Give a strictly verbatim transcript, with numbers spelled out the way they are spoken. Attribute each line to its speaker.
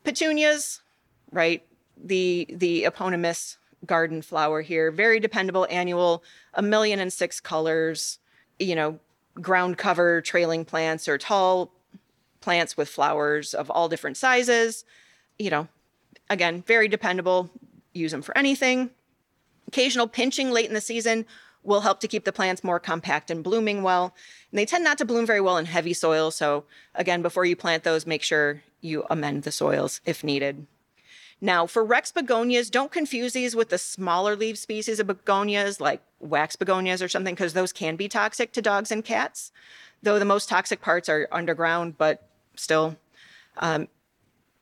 Speaker 1: Petunias, right? The, the eponymous garden flower here, very dependable annual, a million and six colors, you know, ground cover trailing plants or tall plants with flowers of all different sizes. You know, again, very dependable. Use them for anything. Occasional pinching late in the season will help to keep the plants more compact and blooming well. And they tend not to bloom very well in heavy soil. So again, before you plant those, make sure you amend the soils if needed. Now, for Rex begonias, don't confuse these with the smaller leaf species of begonias like wax begonias or something, because those can be toxic to dogs and cats, though the most toxic parts are underground, but still. Um,